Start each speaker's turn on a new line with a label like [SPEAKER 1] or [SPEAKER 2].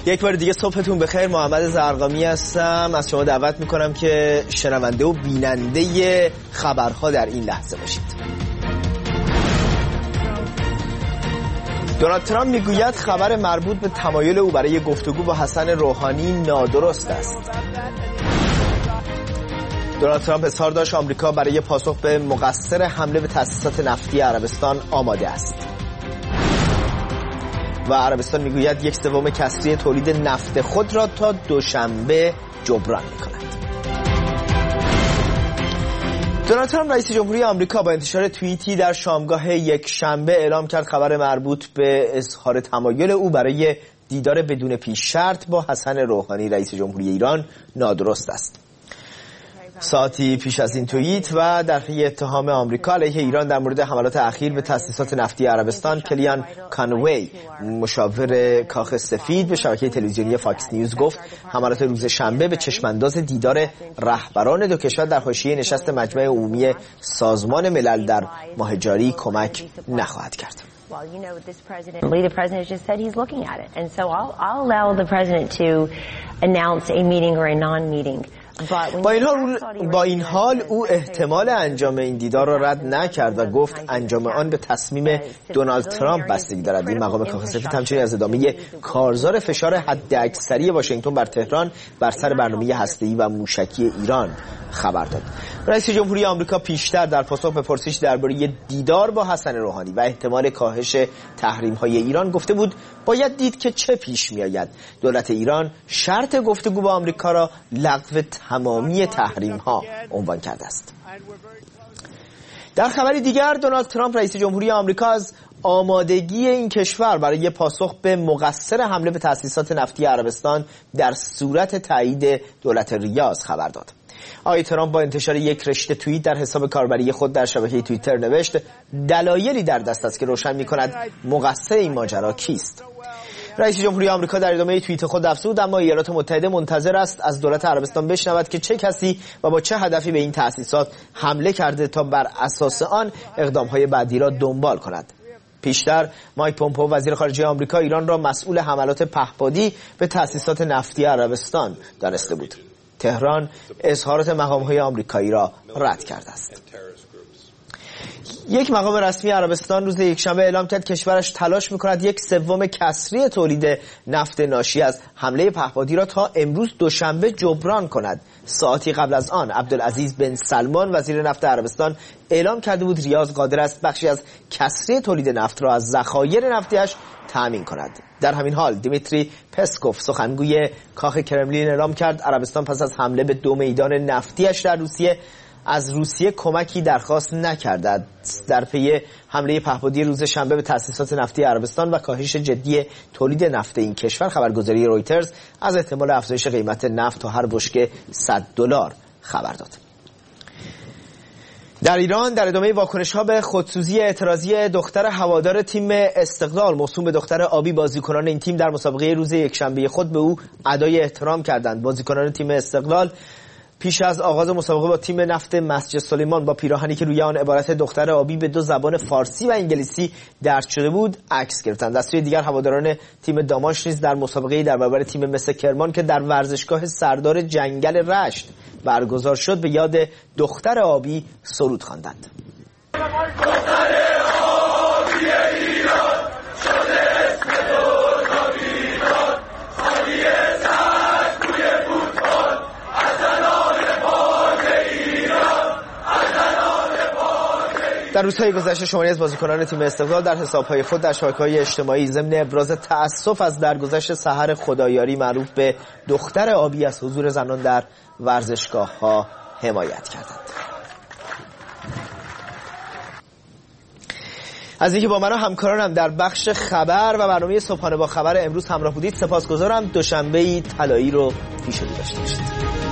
[SPEAKER 1] یک بار دیگه صبحتون بخیر. محمد زرقامی هستم. از شما دعوت میکنم که شنونده و بیننده خبرها در این لحظه باشید. دونالد ترامپ میگوید خبر مربوط به تمایل او برای گفتگو با حسن روحانی نادرست است. دونالد ترامپ اظهار داشت آمریکا برای پاسخ به مقصر حمله به تأسیسات نفتی عربستان آماده است. و عربستان میگوید 1/3 کسری تولید نفت خود را تا دوشنبه جبران میکند. دونالد ترامپ رئیس جمهوری آمریکا با انتشار توییتی در شامگاه یک شنبه اعلام کرد خبر مربوط به اظهار تمایل او برای دیدار بدون پیش شرط با حسن روحانی رئیس جمهوری ایران نادرست است. ساعتی پیش از این توییت و در پی اتهام آمریکا علیه ایران در مورد حملات اخیر به تأسیسات نفتی عربستان، کلیان کانوی مشاور کاخ سفید به شبکه تلویزیونی فاکس نیوز گفت حملات روز شنبه به چشمانداز دیدار رهبران دو کشور در حاشیه نشست مجمع عمومی سازمان ملل در ماه جاری کمک نخواهد کرد.
[SPEAKER 2] Well, you know, the president just said he's looking at it. And so I'll allow the president to announce a meeting or a non-meeting.
[SPEAKER 1] با این حال او احتمال انجام این دیدار را رد نکرد و گفت انجام آن به تصمیم دونالد ترامپ بستگی دارد. این مقام کاخ سفید همچنین از ادامه کارزار فشار حداکثری واشنگتن بر تهران بر سر برنامه هسته‌ای و موشکی ایران خبر داد. رئیس جمهوری آمریکا پیشتر در پاسخ به پرسش درباره دیدار با حسن روحانی و احتمال کاهش تحریم‌های ایران گفته بود باید دید که چه پیش می‌آید. دولت ایران شرط گفتگو با آمریکا را لغو تمامی تحریم‌ها عنوان کرده است. در خبری دیگر دونالد ترامپ رئیس جمهوری آمریکا از آمادگی این کشور برای پاسخ به مقصر حمله به تأسیسات نفتی عربستان در صورت تایید دولت ریاض خبر داد. آقای ترامپ با انتشار یک رشته توییت در حساب کاربری خود در شبکه توییتر نوشت دلایلی در دست است که روشن می‌کند مقصر این ماجرا کیست. رئیس جمهوری آمریکا در ادامه توییت خود افزود اما ایالات متحده منتظر است از دولت عربستان بشنود که چه کسی و با چه هدفی به این تأسیسات حمله کرده تا بر اساس آن اقدام‌های بعدی را دنبال کند. پیشتر مایک پومپئو وزیر خارجه آمریکا ایران را مسئول حملات پهپادی به تأسیسات نفتی عربستان دانسته بود. تهران اظهارات مقام‌های آمریکایی را رد کرده است. یک مقام رسمی عربستان روز یکشنبه اعلام کرد کشورش تلاش می‌کند 1/3 کسری تولید نفت ناشی از حمله پهپادی را تا امروز دوشنبه جبران کند. ساعتی قبل از آن عبدالعزیز بن سلمان وزیر نفت عربستان اعلام کرده بود ریاض قادر است بخشی از کسری تولید نفت را از ذخایر نفتیش تأمین کند. در همین حال دیمیتری پسکوف سخنگوی کاخ کرملین اعلام کرد عربستان پس از حمله به 2 میدان نفتیش در روسیه از روسیه کمکی درخواست نکرده. در پی حمله پهپادی روز شنبه به تأسیسات نفتی عربستان و کاهش جدی تولید نفت این کشور خبرگزاری رویترز از احتمال افزایش قیمت نفت تا هر بشکه $100 خبر داد. در ایران در ادامه واکنش‌ها به خودسوزی اعتراضی دختر هوادار تیم استقلال موسوم به دختر آبی، بازیکنان این تیم در مسابقه روز یکشنبه خود به او ادای احترام کردند. بازیکنان تیم استقلال پیش از آغاز مسابقه با تیم نفت مسجد سلیمان با پیراهنی که روی آن عبارت دختر آبی به 2 زبان فارسی و انگلیسی درج شده بود عکس گرفتند. از سوی دیگر هواداران تیم داماش نیز در مسابقه‌ای در برابر تیم مس کرمان که در ورزشگاه سردار جنگل رشت برگزار شد به یاد دختر آبی سرود خواندند. در روزهای گذشته شماری از بازیکنان تیم استقلال در حساب‌های خود در شبکه‌های اجتماعی ضمن ابراز تأسف از درگذشت سحر خدایاری معروف به دختر آبی از حضور زنان در ورزشگاه‌ها حمایت کردند. از اینکه با من و همکارانم در بخش خبر و برنامه صبحانه با خبر امروز همراه بودید سپاسگزارم. دوشنبه‌ای طلایی رو پیش رو داشته باشید.